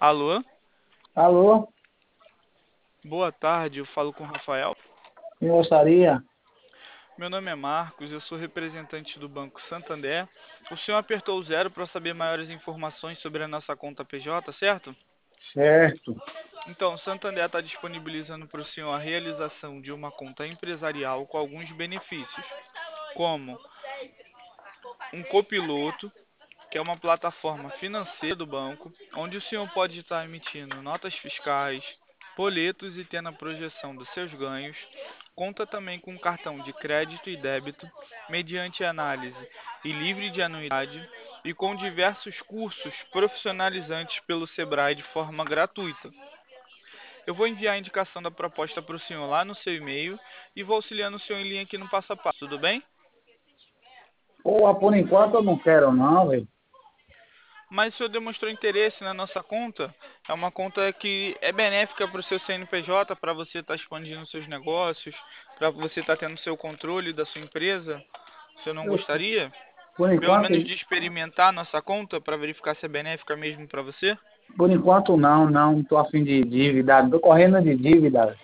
Alô, Alô, boa tarde, eu falo com o Rafael. quem gostaria? Meu nome é Marcos, eu sou representante do Banco Santander. O senhor apertou o zero para saber maiores informações sobre a nossa conta PJ, certo? Certo. Então, o Santander está disponibilizando para o senhor a realização de uma conta empresarial com alguns benefícios, como um copiloto, que é uma plataforma financeira do banco, onde o senhor pode estar emitindo notas fiscais, boletos e tendo a projeção dos seus ganhos. Conta também com cartão de crédito e débito, mediante análise e livre de anuidade, e com diversos cursos profissionalizantes pelo Sebrae de forma gratuita. Eu vou enviar a indicação da proposta para o senhor lá no seu e-mail e vou auxiliando o senhor em linha aqui no passo a passo, tudo bem? Porra, por enquanto eu não quero não, velho. Mas o senhor demonstrou interesse na nossa conta. É uma conta que é benéfica para o seu CNPJ, para você estar expandindo seus negócios, para você estar tendo seu controle da sua empresa. O senhor não Eu, gostaria? por Pelo enquanto, menos de experimentar a nossa conta para verificar se é benéfica mesmo para você? por enquanto não tô afim de dívida, tô correndo de dívida.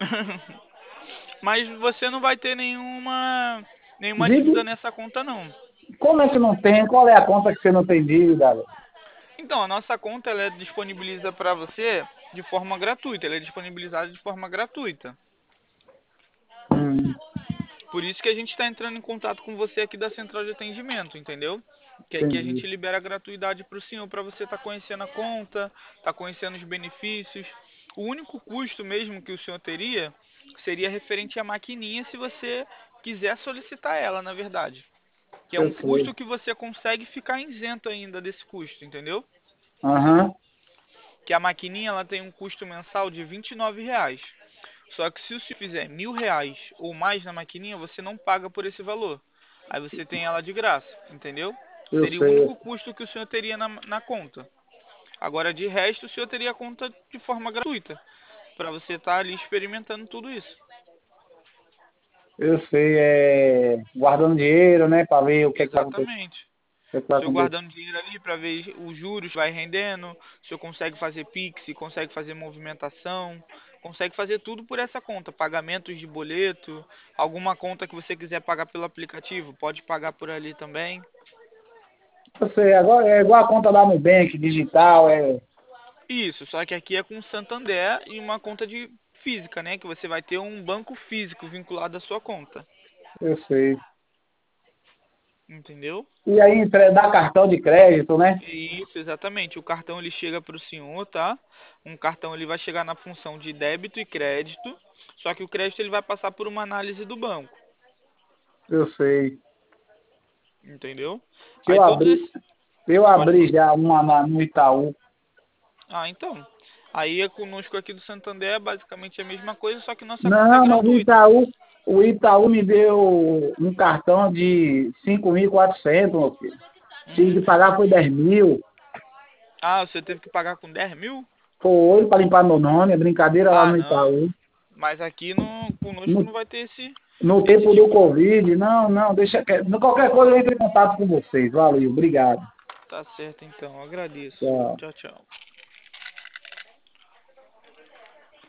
Mas você não vai ter nenhuma dívida Dívida? nessa conta não. Como é que não tem? Qual é a conta que você não tem dívida, velho? Então, a nossa conta ela é disponibiliza para você de forma gratuita, ela é disponibilizada de forma gratuita. Hum, Por isso que a gente está entrando em contato com você aqui da central de atendimento, entendeu? Que aqui a entendi. gente libera a gratuidade para o senhor, para você estar conhecendo a conta, estar conhecendo os benefícios. O único custo mesmo que o senhor teria seria referente à maquininha se você quiser solicitar ela, na verdade. Que é Eu um sei. custo que você consegue ficar isento ainda desse custo, entendeu? Aham, Que a maquininha ela tem um custo mensal de R$ 29. Só que se o senhor fizer R$ 1.000 ou mais na maquininha, você não paga por esse valor. Aí você tem ela de graça, entendeu? eu Seria o sei. único custo que o senhor teria na conta. Agora, de resto, o senhor teria a conta de forma gratuita, para você estar ali experimentando tudo isso. Eu sei, guardando dinheiro, né, para ver o que vai acontecer. Exatamente. O que O vai senhor acontecer. guardando dinheiro ali para ver os juros vai rendendo, o senhor consegue fazer Pix, consegue fazer movimentação, consegue fazer tudo por essa conta, pagamentos de boleto, alguma conta que você quiser pagar pelo aplicativo, pode pagar por ali também. Eu sei, agora é igual a conta da Nubank, digital, Isso, só que aqui é com o Santander e uma conta de física, né, que você vai ter um banco físico vinculado à sua conta, eu sei. entendeu? E aí, dá cartão de crédito, né? Isso, exatamente. O cartão ele chega para o senhor, tá? Um cartão ele vai chegar na função de débito e crédito, só que o crédito ele vai passar por uma análise do banco, Eu sei. entendeu? Que Aí eu todos abri, esses... eu Pode abri falar. já uma no Itaú. Ah, então. Aí é conosco aqui do Santander é basicamente a mesma coisa, só que nossa conta é Não, mas gratuita. O Itaú me deu um cartão de 5.400, meu filho. Tive Uhum. que pagar foi 10 mil. Ah, você teve que pagar com 10 mil? Foi para limpar meu nome, é brincadeira lá Ah, no não. Itaú. Mas aqui no, conosco No, não vai ter no esse tempo do tipo. Covid, não, deixa quieto. Qualquer coisa eu entro em contato com vocês. Valeu, obrigado. Tá certo então, agradeço. Tchau. Tchau, tchau.